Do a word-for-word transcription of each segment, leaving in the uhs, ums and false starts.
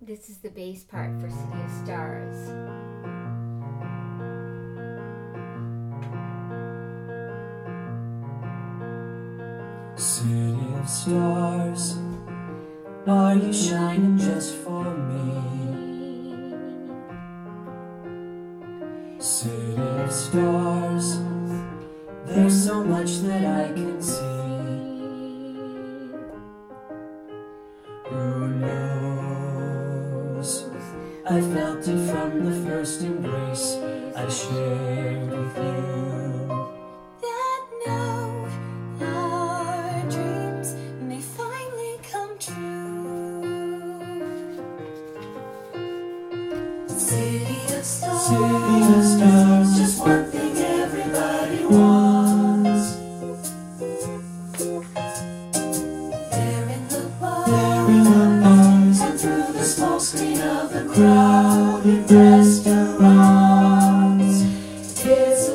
This is the bass part for City of Stars. City of stars, are you shining just for me? City of stars, there's so much that I can see. Who knows? I felt it from the first embrace I shared with you. That now our dreams may finally come true. City of stars, City of stars, just one thing everybody wants. there in the bar, There in the bars and through the small screen of the crowded restaurants, it's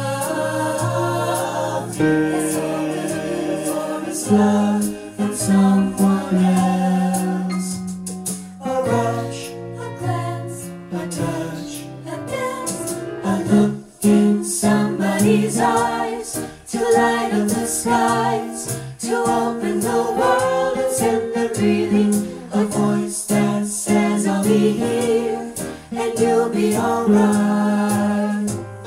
love. it's all we're looking for is It's love from someone else. A rush, a glance, a touch, a dance, a look in somebody's eyes, to light up the skies, to open the world and send them reeling. A voice that says I'll be here and you'll be alright.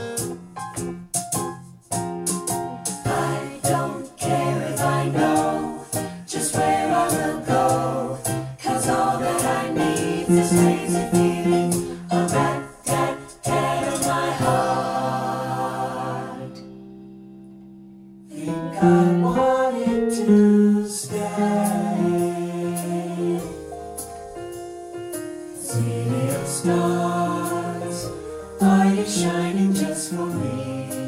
I don't care if I know Just where I will go, 'cause all that I need is this crazy feeling, a rat-tat-tat on my heart. Think I wanted to stay. City of stars, are you shining just for me?